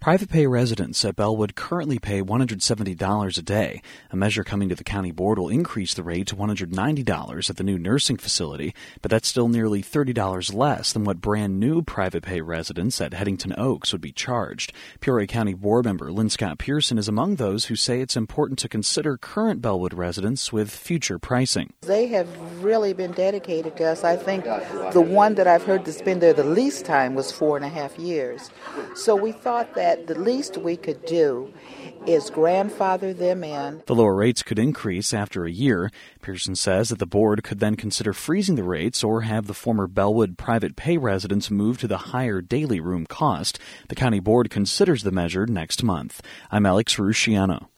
Private pay residents at Bellwood currently pay $170 a day. A measure coming to the county board will increase the rate to $190 at the new nursing facility, but that's still nearly $30 less than what brand new private pay residents at Headington Oaks would be charged. Peoria County Board member Lynn Scott Pearson is among those who say it's important to consider current Bellwood residents with future pricing. They have really been dedicated to us. I think the one that I've heard that's been there the least time was 4.5 years. So we thought that the least we could do is grandfather them in. The lower rates could increase after a year. Pearson says that the board could then consider freezing the rates or have the former Bellwood private pay residents move to the higher daily room cost. The county board considers the measure next month. I'm Alex Rusciano.